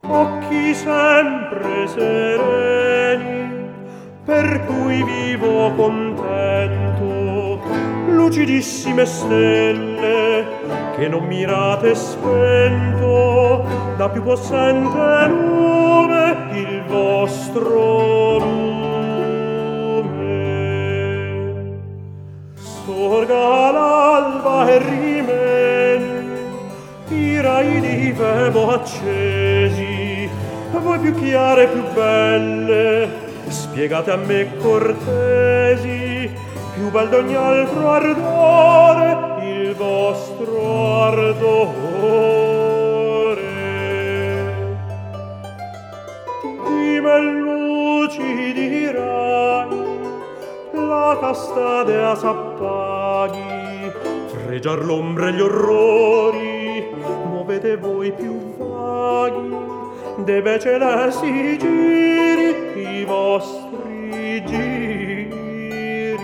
occhi sempre sereni, per cui vivo contento, lucidissime stelle, che non mirate spento, da più possente lume il vostro lume. Sorga l'alba e rimen i rai di Febo accesi, voi più chiare e più belle, spiegate a me cortesi, più bel d'ogni altro ardore il vostro ardore. Di me lucidi rai, la casta dea s'appaghi, fregiar l'ombre e gli orrori, muovete voi più vaghi, deve celesti giri i vostri giri.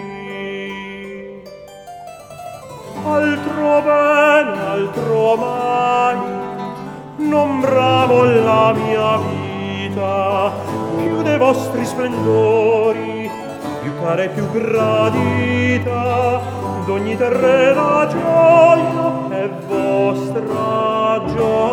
Altro bene, altro mai, non bramo la mia vita, più dei vostri splendori, più cara e più gradita, d'ogni terrena gioia è vostra gioia.